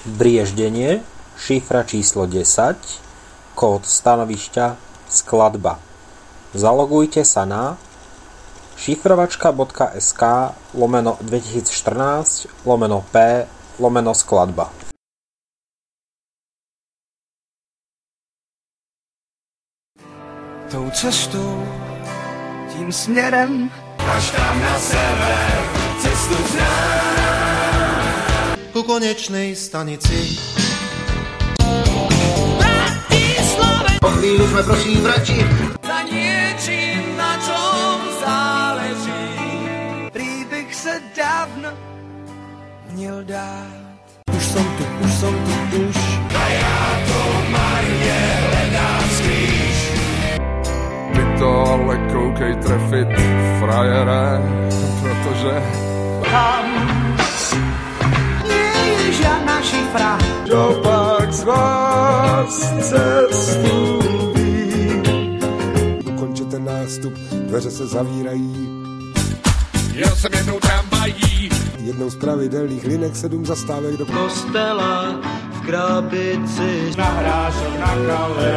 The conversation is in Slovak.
Brieždenie, šifra číslo 10, kód stanovišťa, skladba. Zalogujte sa na šifrovačka.sk/2014/P/skladba. Tou cestou, tím směrem, až tam na sever, cestu znám. Ku konečnej stanici. Po chvíli jsme prosím vrati. Za niečím, na čom záleží. Príbeh se dávno měl dát. Už som tu. A já to marně hledám skrýš. Ty to ale koukej trefit, frajere, protože Tam nie je žádná šifra. kdopak z vás cestu ví. Ukončete nástup, dveře se zavírají. Jel jsem jednou tramvají. Jednou z pravidelných linek 7 zastávek do Kostela v krabici. Nahrášel na kale,